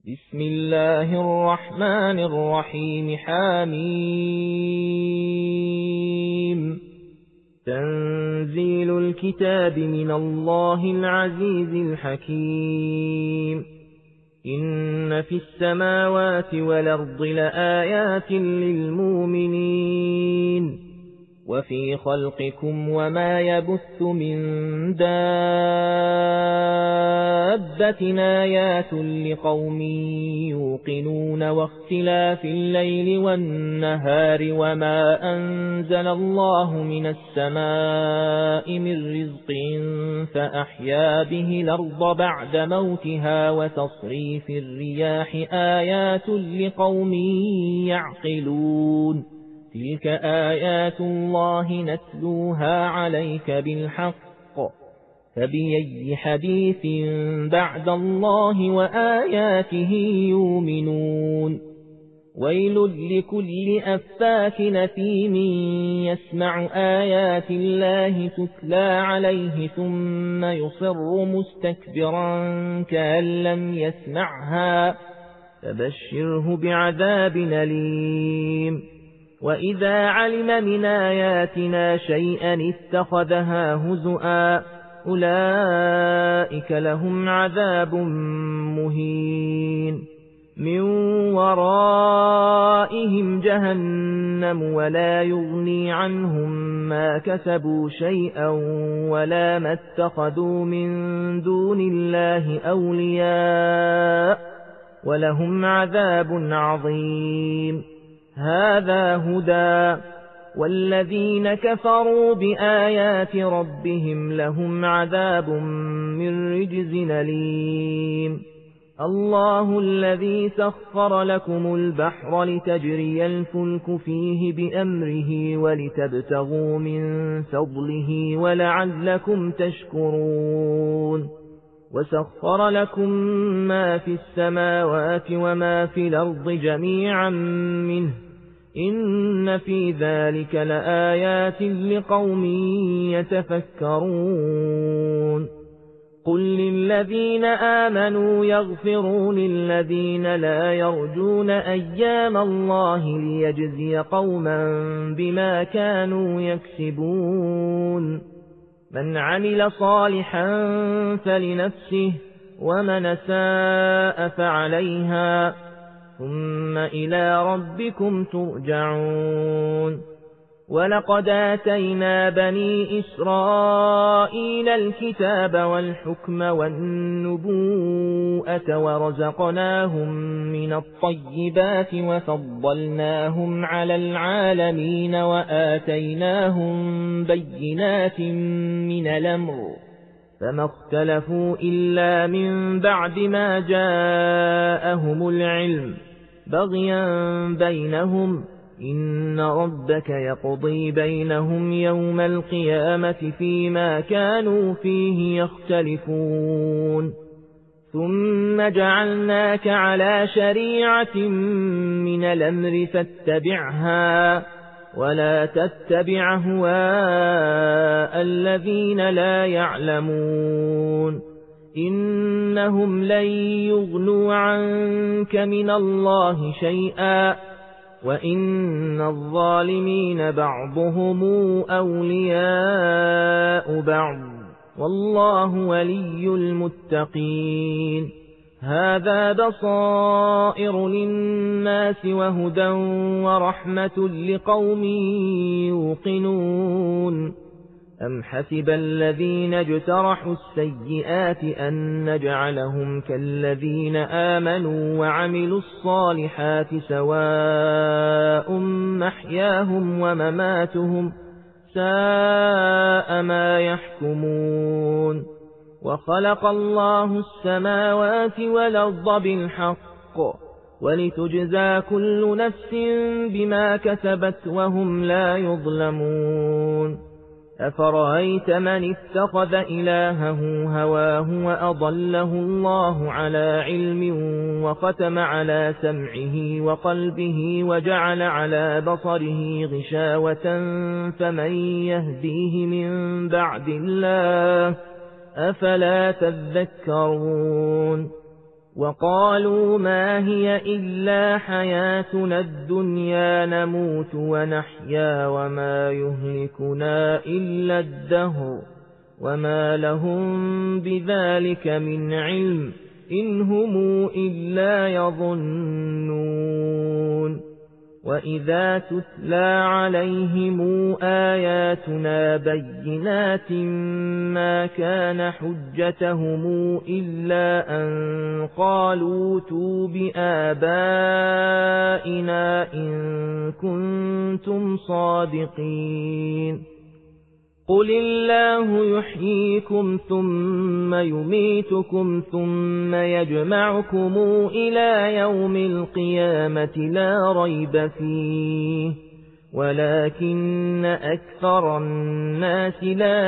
بسم الله الرحمن الرحيم. حميم. تنزيل الكتاب من الله العزيز الحكيم. إن في السماوات والأرض لآيات للمؤمنين وفي خلقكم وما يبث من دابة آيات لقوم يوقنون واختلاف الليل والنهار وما أنزل الله من السماء من رزق فأحيا به الأرض بعد موتها وتصريف الرياح آيات لقوم يعقلون. تلك آيات الله نتلوها عليك بالحق، فبأي حديث بعد الله وآياته يؤمنون. ويل لكل أفاك أثيم يسمع آيات الله تتلى عليه ثم يصر مستكبرا كأن لم يسمعها، فبشره بعذاب أليم. وإذا علم من آياتنا شيئا اتخذها هزؤا، أولئك لهم عذاب مهين. من ورائهم جهنم ولا يغني عنهم ما كسبوا شيئا ولا ما اتخذوا من دون الله أولياء ولهم عذاب عظيم. هذا هدى، والذين كفروا بآيات ربهم لهم عذاب من رجز أليم. الله الذي سخر لكم البحر لتجري الفلك فيه بأمره ولتبتغوا من فضله ولعلكم تشكرون. وسخر لكم ما في السماوات وما في الأرض جميعا منه، إن في ذلك لآيات لقوم يتفكرون. قل للذين آمنوا يغفروا للذين لا يرجون أيام الله ليجزي قوما بما كانوا يكسبون. من عمل صالحا فلنفسه ومن أساء فعليها ثم إلى ربكم ترجعون. ولقد آتينا بني إسرائيل الكتاب والحكم والنبوءة ورزقناهم من الطيبات وفضلناهم على العالمين وآتيناهم بينات من الأمر، فما اختلفوا إلا من بعد ما جاءهم العلم بغيا بينهم. إن ربك يقضي بينهم يوم القيامة فيما كانوا فيه يختلفون. ثم جعلناك على شريعة من الأمر فاتبعها ولا تتبع هواء الذين لا يعلمون. إنهم لن يغنوا عنك من الله شيئا وإن الظالمين بعضهم أولياء بعض والله ولي المتقين. هذا بصائر للناس وهدى ورحمة لقوم يوقنون. أم حسب الذين اجترحوا السيئات أن نجعلهم كالذين آمنوا وعملوا الصالحات سواء محياهم ومماتهم ساء ما يحكمون. وخلق الله السماوات والأرض بالحق ولتجزى كل نفس بما كسبت وهم لا يظلمون. أفرأيت من اتخذ إلهه هواه وأضله الله على علم وختم على سمعه وقلبه وجعل على بصره غشاوة فمن يهديه من بعد الله أفلا تذكرون. وقالوا ما هي إلا حياتنا الدنيا نموت ونحيا وما يهلكنا إلا الدهر وما لهم بذلك من علم إن هم إلا يظنون وإذا تتلى عليهم آياتنا بينات ما كان حجتهم إلا أن قالوا ائتوا بآبائنا إن كنتم صادقين قل الله يحييكم ثم يميتكم ثم يجمعكم إلى يوم القيامة لا ريب فيه ولكن أكثر الناس لا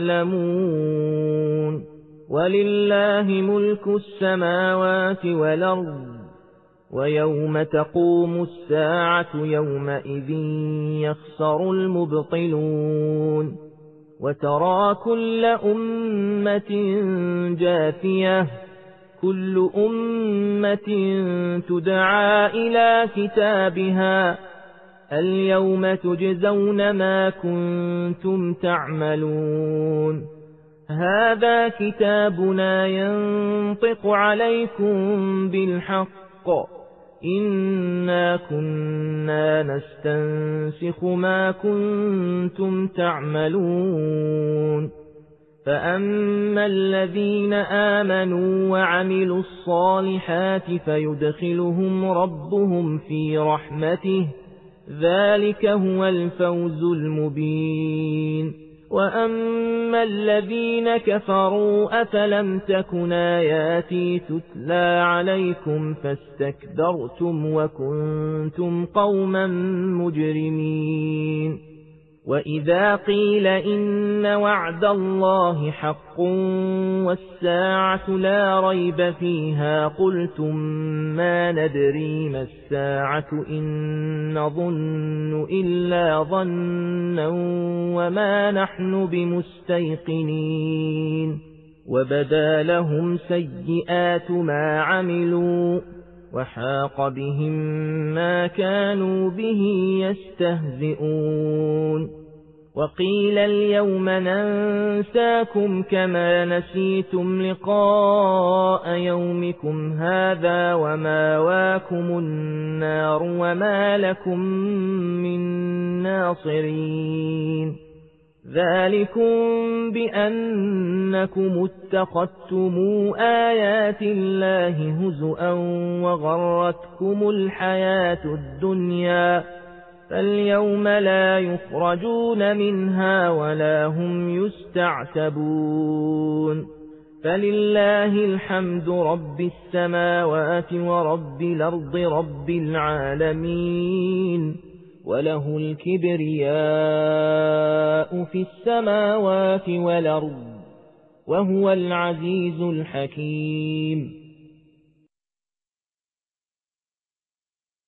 يعلمون ولله ملك السماوات والأرض ويوم تقوم الساعة يومئذ يخسر المبطلون وترى كل أمة جاثية كل أمة تدعى إلى كتابها اليوم تجزون ما كنتم تعملون هذا كتابنا ينطق عليكم بالحق إنا كنا نستنسخ ما كنتم تعملون فأما الذين آمنوا وعملوا الصالحات فيدخلهم ربهم في رحمته ذلك هو الفوز المبين وأما الذين كفروا أفلم تكن آياتي تتلى عليكم فاستكبرتم وكنتم قوما مجرمين وإذا قيل إن وعد الله حق والساعة لا ريب فيها قلتم ما ندري ما الساعة إن نظن إلا ظنا وما نحن بمستيقنين وبدا لهم سيئات ما عملوا وحاق بهم ما كانوا به يستهزئون وقيل اليوم ننساكم كما نسيتم لقاء يومكم هذا وماواكم النار وما لكم من ناصرين ذلكم بأنكم اتخذتم آيات الله هزؤا وغرتكم الحياة الدنيا فاليوم لا يخرجون منها ولا هم يستعتبون فلله الحمد رب السماوات ورب الأرض رب العالمين وله الكبرياء في السماوات والأرض وهو العزيز الحكيم